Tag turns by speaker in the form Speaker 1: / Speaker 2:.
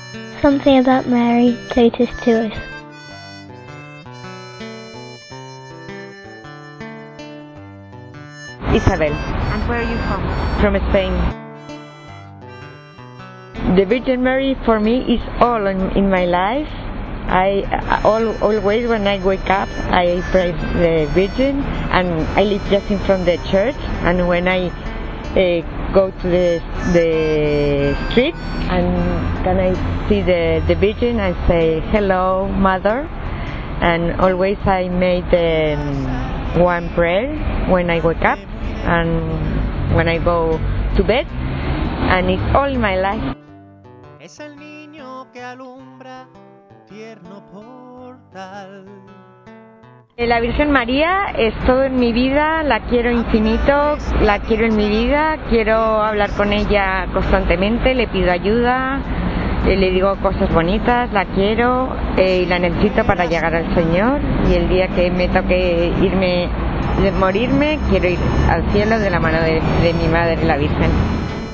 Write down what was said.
Speaker 1: Something about Mary Clotis to us.
Speaker 2: Isabel.
Speaker 3: And where are you from?
Speaker 2: From Spain. The Virgin Mary for me is all in my life. Always when I wake up, I pray the Virgin, and I live just in front of the church. And when I go to the street and can I see the Virgin, I say hello, Mother. And always I made one prayer when I wake up and when I go to bed, and it's all in my life.
Speaker 4: Es el niño que alumbra tierno portal.
Speaker 2: La Virgen María es todo en mi vida, la quiero infinito, la quiero en mi vida, quiero hablar con ella constantemente, le pido ayuda, le digo cosas bonitas, la quiero y la necesito para llegar al Señor, y el día que me toque morirme, quiero ir al cielo de la mano de mi madre, la Virgen.